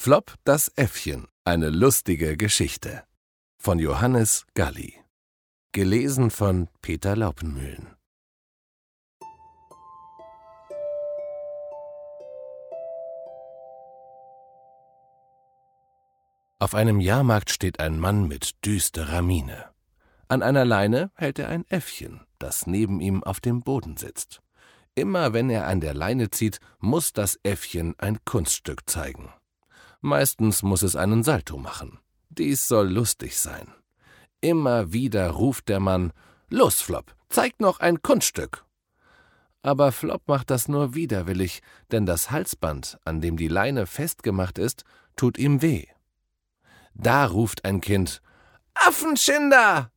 Flop, das Äffchen. Eine lustige Geschichte. Von Johannes Galli. Gelesen von Peter Laupenmühlen. Auf einem Jahrmarkt steht ein Mann mit düsterer Miene. An einer Leine hält er ein Äffchen, das neben ihm auf dem Boden sitzt. Immer wenn er an der Leine zieht, muss das Äffchen ein Kunststück zeigen. Meistens muss es einen Salto machen. Dies soll lustig sein. Immer wieder ruft der Mann: »Los, Flop, zeig noch ein Kunststück!« Aber Flop macht das nur widerwillig, denn das Halsband, an dem die Leine festgemacht ist, tut ihm weh. Da ruft ein Kind: »Affenschinder!«